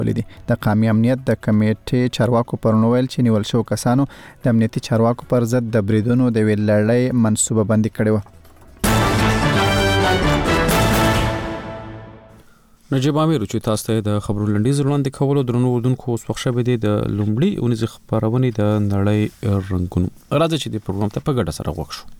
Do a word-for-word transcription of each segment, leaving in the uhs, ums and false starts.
ولیدي. د قومي امنیت د کمیټې چارواکو پرون ویل چې نیول شو کسانو د امنیتي چارواکو پر ضد د بریدونو د ویل لړۍ منسوبه بندي کړې و. نجيب امیر چې تاسو ته د خبرو لنډیز وړاندې کولو درنو وردونکو اوس وخت شوه د لومړی اونیز خبرونه د نړۍ رنگونو راځي چې د پروګرام ته په ګډه سره وښو.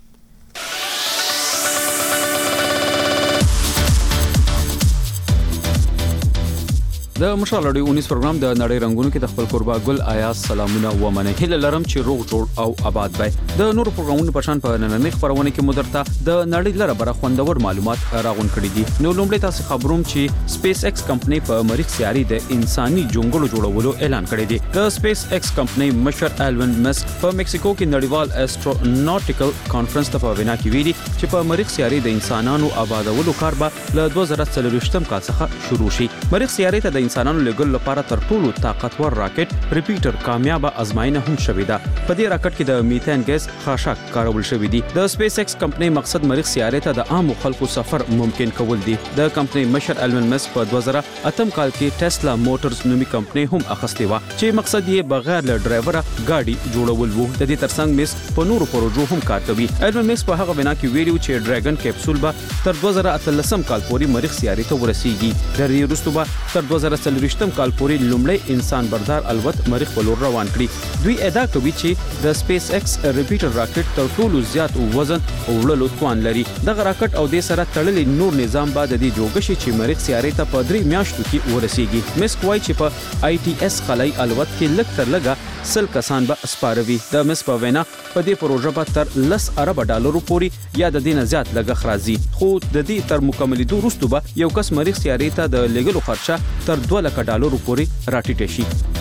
د مشال اړیو اونیز پروګرام د نړۍ رنگونو کې د خپل قربا ګل آیاز سلامونه و منه هله لرم چې روغ جوړ او آباد وي. د نورو پروګرامونو په شان په نننۍ خبرونه کې مدرته د نړۍ لره بره خوندور معلومات راغون کړي دي. نو لومړی تاسو خبروم چې سپیس ایکس کمپنی په مریخ سیاري د انساني جونګړو جوړولو اعلان کړی دی. د سپیس ایکس کمپنی مشر ایلون مسک په مکسیکو کې نړیوال استروناټیکل کانفرنس ته په وینا کې ویلي چې په مریخ سیاري د انسانانو آبادولو کار به له دوه زره څلوېښتم کال څخه شروع شي. مریخ سیاري ته د انسانانو لګل لپاره تر ټولو طاقتور راکټ ریپیټر کامیاب ازمایښت هم شوې ده. په دې راکټ کې د میثان ګیس خاشاک کارول شوې دي. د سپیس ایکس کمپنی مقصد مریخ سیارې ته د عام خلکو سفر ممکن کول دي. د کمپنی مشر ایلون مسک په دوه زره اتم کال کې ټسلا موټرز نومي کمپنی هم اخیستې و چې مقصد یې بغیر له ډرایوره گاډي جوړول وو. د دې ترڅنګ مسک په نورو پروژو هم کار کوي. ایلون مسک په هغه وینا کې ویلي چې ډراګن کیپسول به تر دوه زره اتلسم کال پورې مریخ سیارې ته ورسیږي. د دې وروسته به تر دوه زره څلوېښتم کال پورې لومړی انسان بردار الوت مریخ په لور روان کړي. دوی ادعا کوي چې د سپیس ایکس ریپیټر راکټ تر ټولو زیات وزن او وړلو توان لري. دغه راکټ او د سره تړلې نور نظام بعد د جوړ شي چې مریخ سیارې ته په درې میاشتو کې ورسیږي. مسک وايي چې په آی ټي اس خلای الوت کې لږ تر لږه سل کسان به سپاروي. د مس په وینا په دې پروژه به تر لس ارب ډالرو پورې یا د دې نه زیات لګښ راځي. خو د دې تر مکملېدو وروسته به یو کس مریخ سیارې ته د لګلو خرچه تر دوه لک ډالرو پورې راټیټ شي.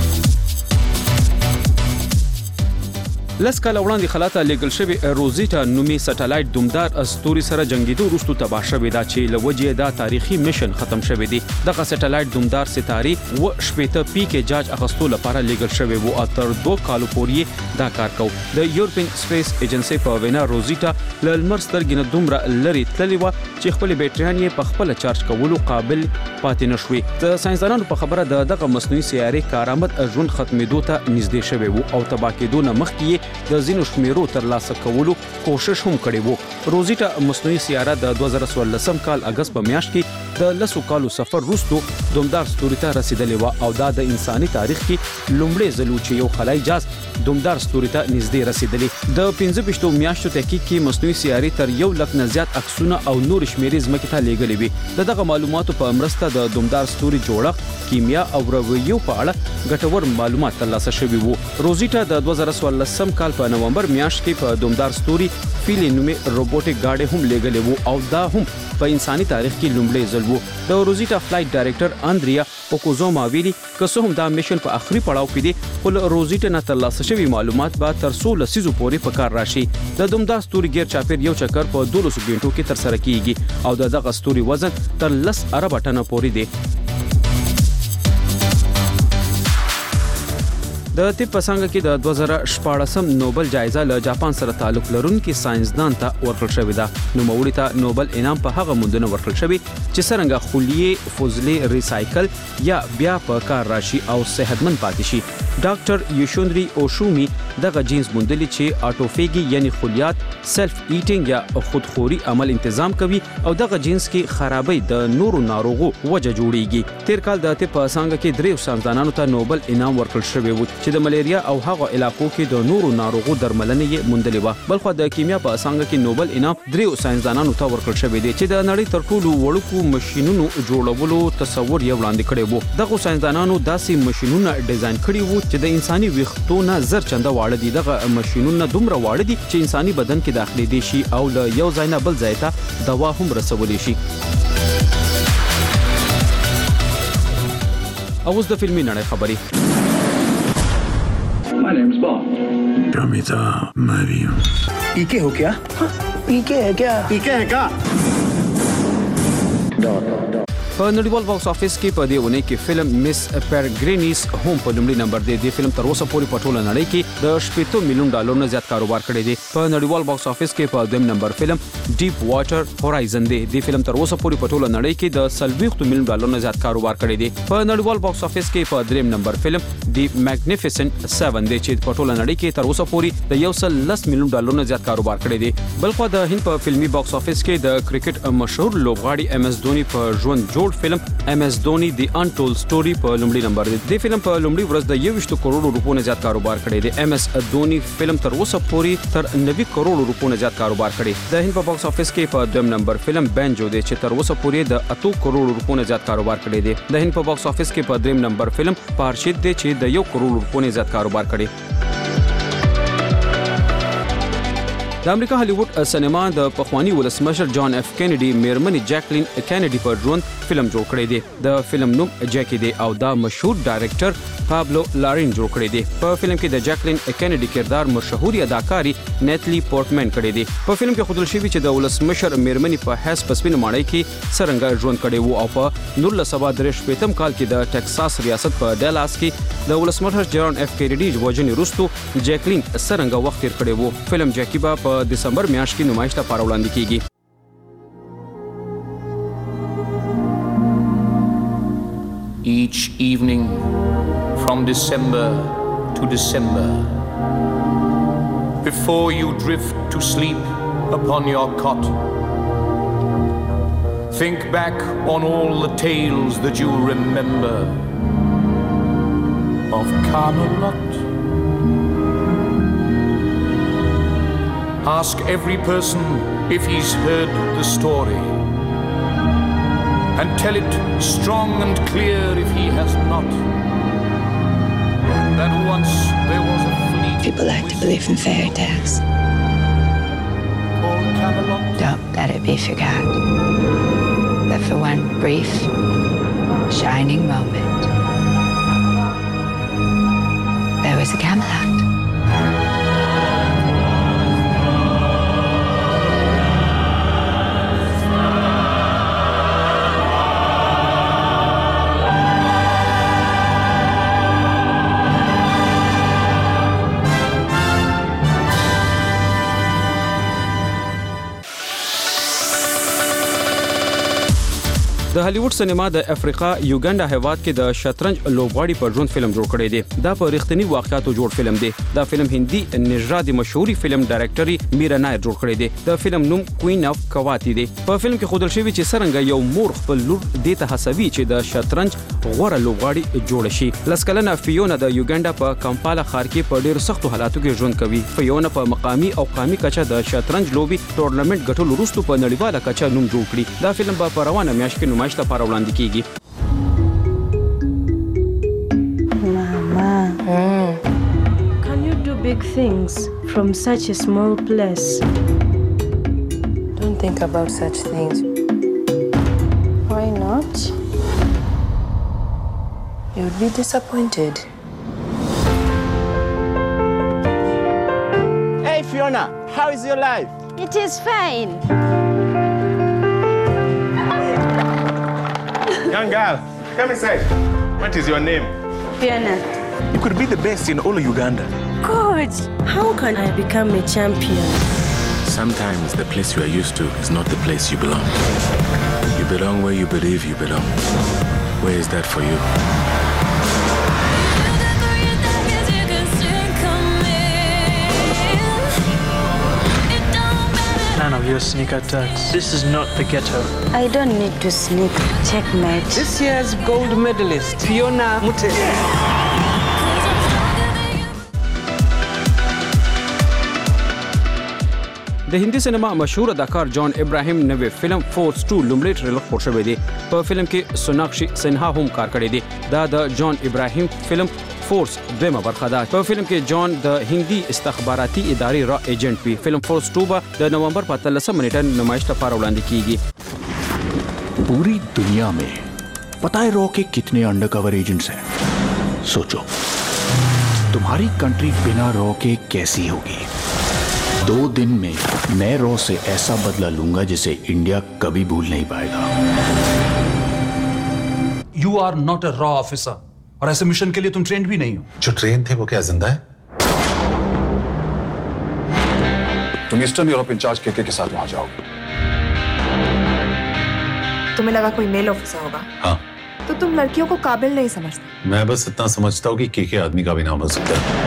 لس کاله وړاندې خلاته لګل شوی روزیټا نومي سټلایټ دومدار استوري سره جنگیدو وروسته تباه شوی دا چې لوجه دا تاریخي میشن ختم شوی دی. دغه سټلایټ دومدار ستاري و شپېته پی کې جاج اخستو لپاره لګل شوی وو او تر دوه کالو پورې دا کار کو. د یورپین سپیس ایجنسی په وینا روزیټا ل لمر سترګې نه دومره لري تللی و چې خپل بیټریان یې په خپل چارج کولو قابل پاتې نشوي. د ساينسدانانو په خبره د دغه مصنوعي سیارې کارآمد ژوند ختمېدو ته نږدې شوی وو او تباه کېدو نه مخکې د زینو شمیرو تر لاسه کولو کوشش هم کړی وو. روزیټا مصنوعي سیاره د دوه زره څوارلسم کال اگست په میاشت کې د لسو کالو سفر وروسته دومدار ستوري ته رسیدلې و او دا د انساني تاریخ کې لومړی ځل چې یو خلای جاز دومدار ستوري ته نږدې رسیدلې. د پنځه ویشتو میاشتو تحقیق کې مصنوعي سیارې تر یو لک نه زیات عکسونه او نور شمیرې ځمکې ته لیږلې وي. دغه معلوماتو په مرسته د دومدار ستوري جوړښت، کیمیا او رویو په اړه ګټور معلومات ترلاسه شوي وو. روزیټا د دوه زره څوارلسم کال په نومبر میاشت کې په دومدار ستوري فیل نومي روبوټیک گاډي هم لیږلې وو او دا هم په انساني تاریخ کې لومړی ځل وو. د روزیټا فلایټ ډایریکټر اندریا اوکوزوما ویلي که څه هم دا میشن په اخري پړاو کې دی خو له روزیټا نه ترلاسه شوي معلومات به تر څو لسیزو پورې په کار راشي. د دومدار ستوري ګیر چاپیر یو چکر په دولسو غنټو کې تر سره کیږي او د دغه ستوري وزن تر لس ارب ټنه پورې دی. د طب په څانګه کې د دوه زره شپاړسم نوبل جایزه له جاپان سره تعلق لرونکي ساينسدان ته ورکړل شوې ده. نوموړي ته نوبل انعام په هغه موندنه ورکړل شوی چې څنګه خلیې فضلې ریسایکل یا بیا په کار راشي او صحتمند پاتې شي. ډاکټر یوشوندری اوشومی دغه جینز موندلی چې اټوفیګي یعنی خلیات سلف ایټینګ یا خودخوري عمل تنظیم کوي او دغه جینز کې خرابۍ د نورو ناروغو وجه جوړیږي. تیر کال د طب په څانګه کې دریو ساينسدانانو ته نوبل انعام ورکړل شوی و چې د ملیریا او هغه علاقو کې د نورو ناروغو درملنه یې موندلې و. بلخو د کیمیا په څانګه کې نوبل انعام دریو ساينسدانانو ته ورکړل شوی دی چې د نړۍ تر ټولو وړوکو ماشينونو جوړولو تصور یې وړاندې کړی وو. دغه ساينسدانانو داسې ماشينونه ډیزاین کړي وو چې د انساني ویښتونو زر چنده واړه دي. دغه ماشينونه دومره واړه دي چې انساني بدن کې داخلي دي شي او له یو ځای نه بل ځای ته دوا هم رسولي شي. اوس د فلمي نړۍ خبري. My name's Bond. Ramita Mario. पीके हो क्या? पीके है क्या? पीके है क्या? په نړیوال باکس افیس کې په دې ونه کې فلم مس پیرګرینیس هم په لومړي نمبر دی. د فلم تر اوسه پورې په ټوله نړۍ کې د شپږ میلیون ډالر نه زیات کاروبار کړی دی. په نړیوال باکس افیس کې په دویم نمبر فلم ډیپ واټر هورایزن دی. د فلم تر اوسه پورې په ټوله نړۍ کې د سلويخت میلیون ډالر نه زیات کاروبار کړی دی. په نړیوال باکس افیس کې په دریم نمبر فلم دی میگنیفیسنٹ سیون دی چې په ټوله نړۍ کې تر اوسه پورې د یو سل لس میلیون ډالر نه زیات کاروبار کړی دی. بلخو د هند په فلمي باکس افیس کې د کرکټ مشهور لوبغاړي ایم ایس دھونی په ژوند جوړ فلم ایم ایس دھونی دی انټول سټوري په لومړي نمبر دی. د فلم په لومړي ورځ د یوویشت کروڑ روپو نه زیات کاروبار کړی دی. ایم ایس دھونی فلم تر اوسه پورې تر نوي کروڑ روپو نه زیات کاروبار کړی. د هند په باکس افیس کې په دویم نمبر فلم بینجو دی چې تر اوسه پورې د اته کروڑ روپو نه زیات کاروبار کړی دی. د هند په باکس افیس کې په دریم نمبر فلم پارشید دی چې د یو کروڑ روپو نه زیات کاروبار کړی. د امریکا هالیوډ سینما د پخوانی ولسمشر جان اف کینیډي میرمنې جاکلین کینیډي پر ژوند فلم جوړ کړی دی. د فلم نوم جاکی دی او دا مشهور ډایرکټر پابلو لارین جوړ کړی دی. په فلم کې د جاکلین کینیډي کردار مشهوري اداکاری نیتلی پورټمن کړی دی. په فلم کې ښودل شوی چې د ولسمشر میرمنې په حیث په سپین ماڼۍ کې څرنګه ژوند کړی وو او په نولس سوه درې شپېتم کال کې د ټکساس ریاست په ډالاس کې د ولسمشر جان اف کینیډي وژنې وروسته جاکلین څرنګه وخت تیر کړی وو. فلم جاکی با په دسمبر میاشت کې نمایش لپاره وړاندې کیږي. Each evening from December to December, before you drift to sleep upon your cot, think back on all the tales that you remember of Camelot. Ask every person if he's heard the story, and tell it strong and clear if he has not, that once there was a fleet. People like to believe in fairy tales. Called Camelot. Don't let it be forgot that for one brief, shining moment, there was a Camelot. د هالیوډ سینما د افریقا یوګاندا هیواد کې د شطرنج لوبغاړي پر ژوند فلم جوړ کړی دی. دا په رښتینی واقعاتو جوړ فلم دی. دا فلم هندي نژادي مشهوري فلم ډایرکټري میرا نایر جوړ کړی دی. د فلم نوم کوین اف کواتی دی. په فلم کې ښودل شوی چې څرنګه یو مور خپل لور د ته هڅوي چې د شطرنج غوړه لوبغاړي جوړ شي. لسکلنه فیونا د یوګاندا په کمپالا ښار کې په ډېر سختو حالاتو کې ژوند کوي. فیونا په مقامي او قامي کچه د شطرنج لوبي ټورنمنت ګټلو وروسته په نړیواله کچه نوم جوړ کړي. دا فلم به په روانه میاشت کې نمایش لپاره وړاندې کیږي. Mama, mm. Can you do big things from such a small place? Don't think about such things. Why not? You would be disappointed. Hey Fiona, how is your life? It is fine. Young girl, come inside. What is your name? Fiona. You could be the best in all of Uganda. Coach, how can I become a champion? Sometimes the place you are used to is not the place you belong. You belong where you believe you belong. Where is that for you? None of your sneak attacks. This is not the ghetto. I don't need to sneak. Checkmate. This year's gold medalist, Fiona Mute. د هندي سینما مشهور اداکار جان ابراهیم نوې فلم فورس ټو لومړی ټریلر خپور شوی دی. په فلم کې سوناکشي سنها هم کار کړی دی. دا د جان ابراهیم فلم فورس دویمه برخه ده. په فلم کې جان د هندي استخباراتي ادارې را ایجنټ وي. فلم فورس ټو به د نومبر په اتلسمه نیټه نمایش لپاره وړاندې کیږي. पूरी दुनिया में पता है रॉ के कितने undercover agents हैं? सोचो, तुम्हारी कंट्री बिना रॉ के कैसी होगी? दो दिन में मैं रॉ से ऐसा बदला लूंगा जिसे इंडिया कभी भूल नहीं पाएगा. You are not a raw officer. और ऐसे मिशन के लिए तुम ट्रेंड भी नहीं हो। जो ट्रेन थे वो क्या जिंदा है? तुम ईस्टर्न यूरोप इंचार्ज केके के साथ वहां जाओगे। तुम्हें लगा कोई मेल ऑफिसर होगा? हाँ। तो तुम लड़कियों को काबिल नहीं समझते। मैं बस इतना समझता हूँ कि केके आदमी का भी नाम हो सकता है।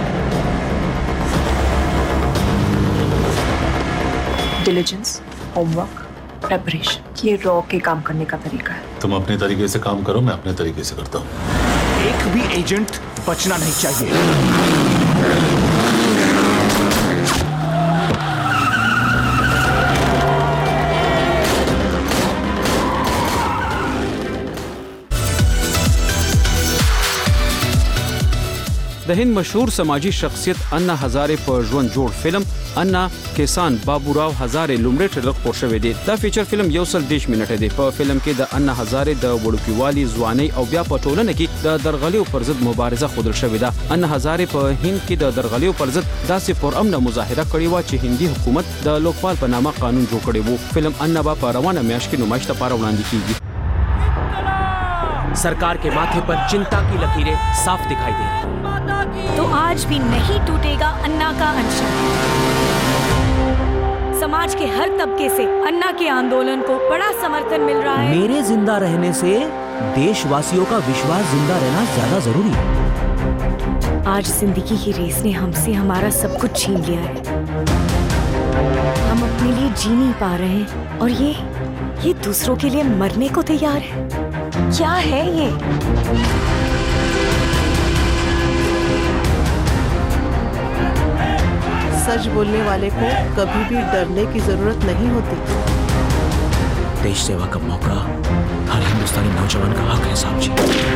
डिलिजेंस, होमवर्क, प्रेपरेशन, ये रॉ के काम करने का तरीका है। तुम अपने तरीके से काम करो, मैं अपने तरीके से करता हूँ। एक भी एजेंट बचना नहीं चाहिए। د هند مشهور سماجی شخصیت انا هزاره په ژوند جوړ فلم انا کسان بابوراو هزاره لومړی ټریلر خپور شوی دی. دا فیچر فلم یو سل دیش منټه دی. په فلم کې د انا هزاره د وړوکیوالي ځواني او بیا په ټولنه کې د درغلیو پر ضد مبارزه خودل شوې ده. انا هزاره په هند کې د درغلیو پر ضد داسې پرامن مظاهره کړې و چې هندي حکومت د لوکپال په نامه قانون جوړ کړی وو. فلم انا با په روانه میاشت کې نمایش لپاره وړاندې کیږي. सरकार के माथे पर चिंता की लकीरें साफ दिखाई दे रही। तो आज भी नहीं टूटेगा अन्ना का अनशन। समाज के हर तबके से अन्ना के आंदोलन को बड़ा समर्थन मिल रहा है। मेरे जिंदा रहने से देशवासियों का विश्वास जिंदा रहना ज्यादा जरूरी है। आज जिंदगी की रेस ने हमसे हमारा सब कुछ छीन लिया है। हम अपने लिए जी नहीं पा रहे हैं और ये ये दूसरों के लिए मरने को तैयार है। क्या है ये? सच बोलने वाले को कभी भी डरने की जरूरत नहीं होती। देश सेवा का मौका हर हिंदुस्तानी नौजवान का हक है साहब जी।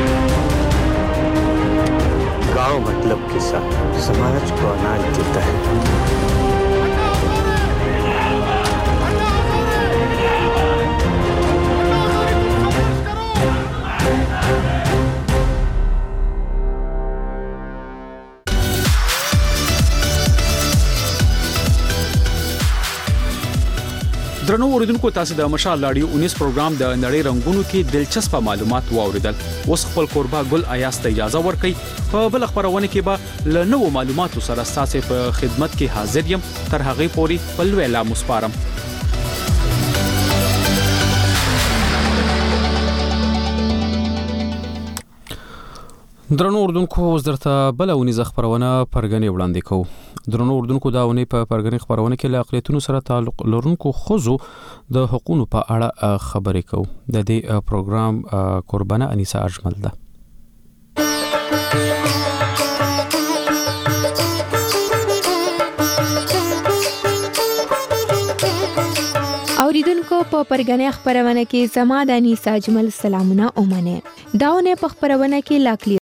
गांव मतलब किसान समाज को अनाज देता है। درنو اوریدونکو تاسو د مشال لاډیو انیس پروګرام د نړۍ رنگونو کې دلچسپه معلومات واوریدل. اوس خپل قربا ګل ایاس ته اجازه ورکړئ. په بل خبرونه کې به له نوو معلوماتو سره تاسو په خدمت کې حاضر یم. تر هغه پورې په لویلا مسپارم. درنو اردوونکو اوس درته بل اونیزه خبرونه پرګنې وړاندې کوو. درنو اردوونکو دا اونۍ په پرګنې خبرونه کې له اقلیتونو سره تعلق لرونکو ښځو د حقوقو په اړه خبرې کوو. د دې پروګرام قربانه انیسا اجمل ده. اوریدونکو په پرګنې خبرونه کې زما د انیسا اجمل سلامونه اومنه. داونه په خبرونه کې لاکلی